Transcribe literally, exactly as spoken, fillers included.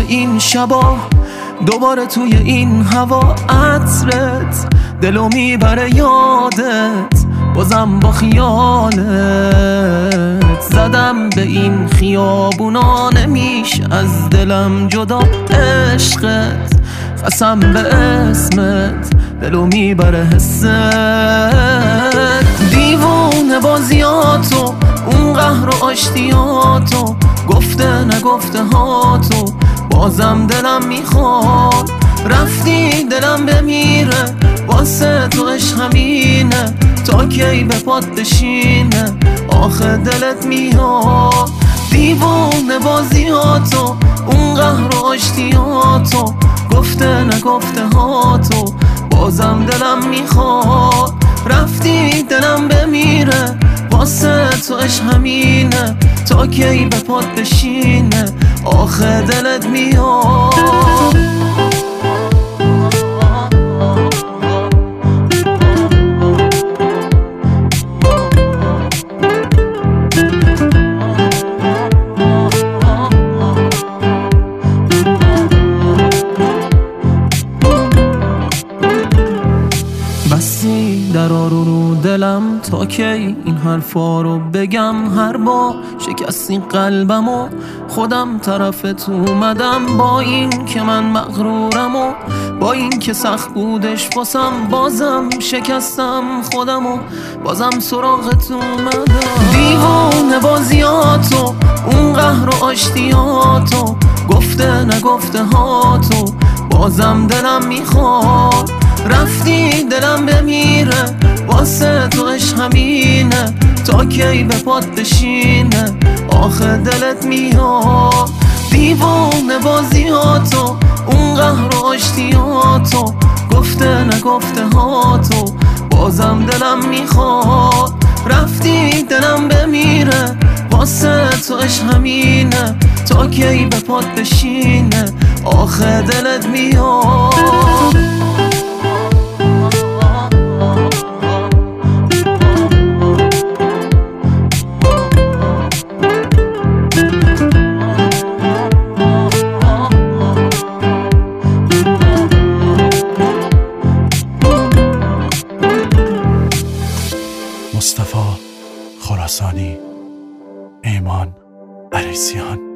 این شبا، دوباره توی این هوا عطرت دلو میبره یادت، بازم با خیالت زدم به این خیابونا، نمیشه از دلم جدا عشقت، قسم به اسمت دلو میبره حست، دیوونه بازیاتو اون قهر و آشتیاتو، گفته نگفته هاتو بازم دلم میخواد، رفتی دلم بمیره واسه تو عشق همینه، تا کی به پات بشینه آخه دلت میاد، دیوونه بازیاتو اون قهر و آشتیاتو، گفته نگفته هاتو بازم دلم میخواد، رفتی دلم بمیره واسه تو عشق همینه، تا کی به پات بشینه آخه دلت میاد. بسی درا رو رو دلم، تا کی این حرفا رو بگم، هر بار شکستی قلبم و خودم طرفت اومدم، با این که من مغرورم و با این که سخت بودش واسم، بازم شکستم خودم و بازم سراغت اومدم، دیوونه بازیاتو اون قهر و آشتیاتو، گفته نگفته هاتو بازم دلم میخواد، رفتی دلم بمیره واسه تو عشق همینه، تا کی به پات بشینه آخه دلت میاد، دیوونه بازیاتو اون قهر و آشتیاتو، گفته نگفته هاتو بازم دلم میخواد، رفتی دلم بمیره واسه تو عشق همینه، تا کی به پات بشینه آخه دلت میاد. مصطفی خراسانی، ایمان عریسیان.